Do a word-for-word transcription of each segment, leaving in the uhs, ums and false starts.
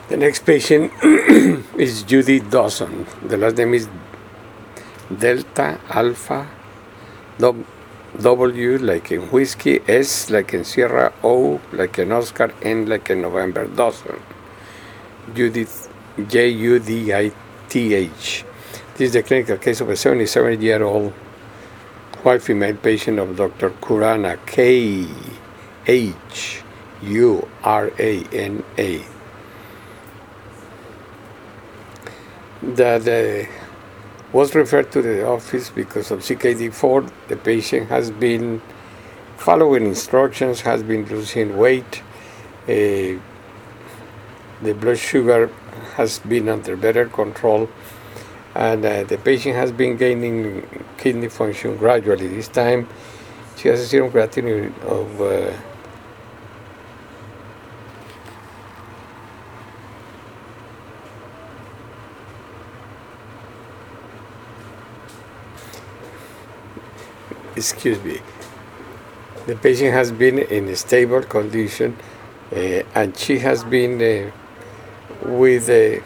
The next patient is Judy Dawson. The last name is Delta Alpha W like in whiskey, S like in Sierra, O like in Oscar, N like in November. Dawson. Judith, J U D I T H. This is the clinical case of a seventy-seven-year-old white female patient of Doctor Khurana, K H U R A N A. That uh, was referred to the office because of C K D four. The patient has been following instructions, has been losing weight. Uh, the blood sugar has been under better control, and uh, the patient has been gaining kidney function gradually. This time, she has a serum creatinine of uh, excuse me, the patient has been in a stable condition, uh, and she has been uh, with a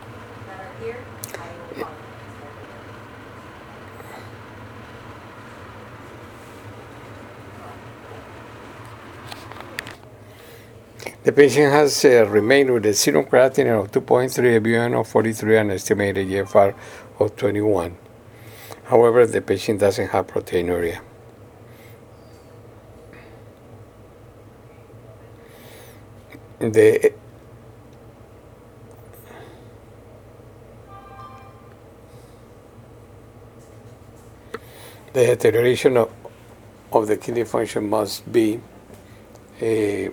the patient has uh, remained with a serum creatinine of two point three, a B U N of forty-three, and estimated G F R of twenty-one. However, the patient doesn't have proteinuria. The the deterioration of, of the kidney function must be a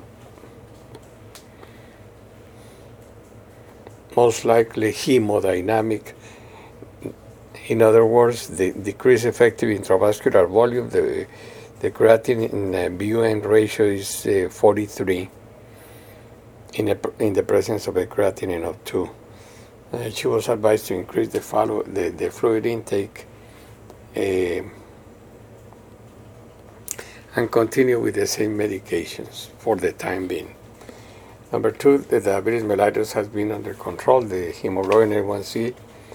most likely hemodynamic. In other words, the decreased effective intravascular volume, the, the creatinine uh, B U N ratio is uh, forty-three in, a, in the presence of a creatinine of two. Uh, she was advised to increase the, follow, the, the fluid intake uh, and continue with the same medications for the time being. Number two, the diabetes mellitus has been under control. The hemoglobin A one C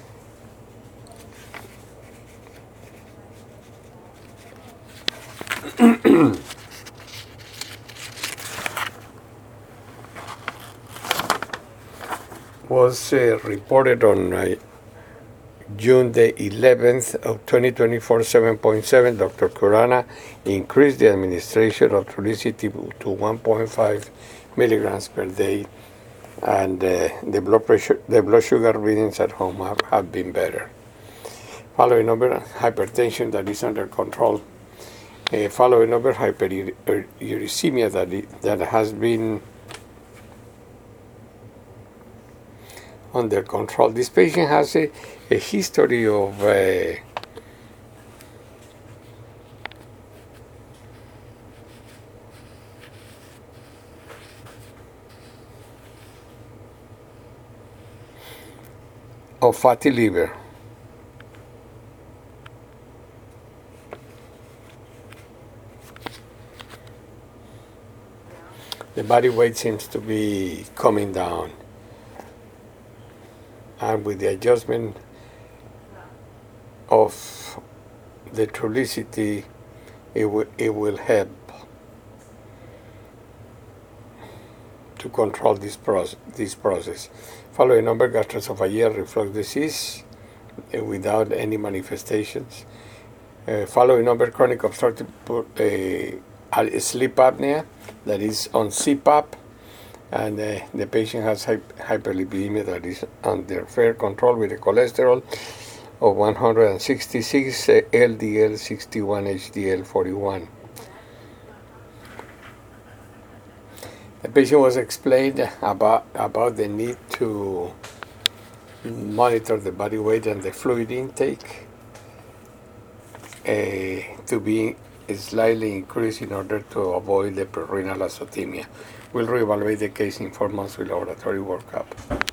was uh, reported on uh, June the eleventh of twenty twenty-four, seven point seven. Doctor Khurana increased the administration of Trulicity to one point five milligrams per day, and uh, the blood pressure, the blood sugar readings at home have, have been better. Following over, hypertension that is under control. Uh, following over, hyperuricemia that it, that has been under control. This patient has a, a history of uh, of fatty liver. The body weight seems to be coming down, and with the adjustment of the Trulicity, it will, it will help to control this process. This process. Following number, gastroesophageal reflux disease uh, without any manifestations. Uh, following number, chronic obstructive uh, sleep apnea that is on C PAP, and uh, the patient has hy- hyperlipidemia that is under fair control with a cholesterol of one hundred sixty-six, uh, L D L sixty-one, H D L forty-one. The patient was explained about, about the need to monitor the body weight and the fluid intake uh, to be slightly increased in order to avoid the prerenal azotemia. We'll reevaluate the case in four months with laboratory workup.